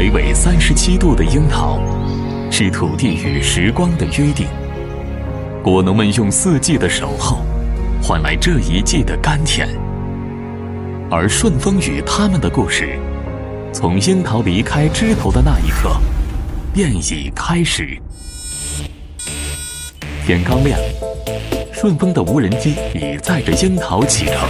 北纬37度的樱桃，是土地与时光的约定。果农们用4季的守候，换来这一季的甘甜。而顺丰与他们的故事，从樱桃离开枝头的那一刻，便已开始。天刚亮，顺丰的无人机已载着樱桃启程。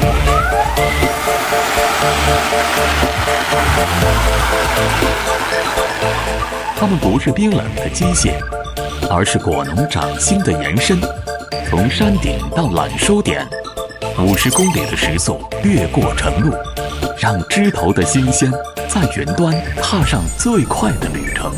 它们不是冰冷的机械，而是果农掌心的延伸，从山顶到揽收点，50公里的时速掠过晨露，让枝头的新鲜在云端踏上最快的旅程。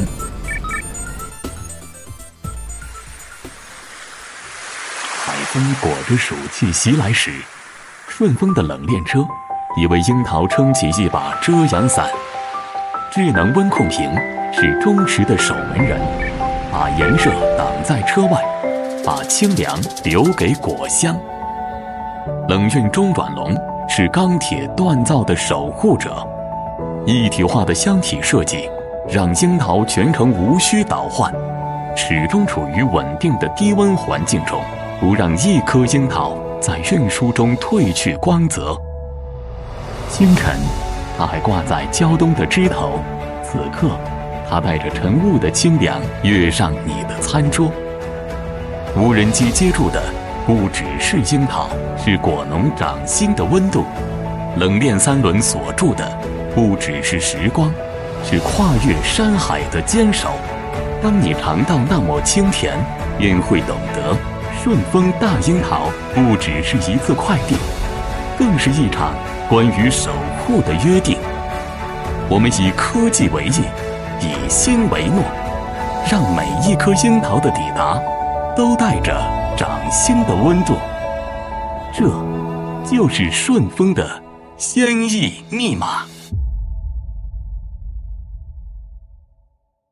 海风裹着暑气袭来时，顺丰的冷链车已为樱桃撑起一把遮阳伞。智能温控屏是忠实的守门人，把炎热挡在车外，把清凉留给果香。冷运中软笼是钢铁锻造的守护者，一体化的箱体设计让樱桃全程无需倒换，始终处于稳定的低温环境中，不让一颗樱桃在运输中褪去光泽。清晨，它还挂在胶东的枝头，此刻它带着晨雾的清凉跃上你的餐桌。无人机接住的不只是樱桃，是果农掌心的温度；冷链3轮锁住的不只是时光，是跨越山海的坚守。当你尝到那抹清甜，便会懂得顺丰大樱桃不只是一次快递，更是一场关于守护的约定。我们以科技为翼，以心为诺，让每一颗樱桃的抵达都带着掌心的温度。这就是顺丰的鲜益密码。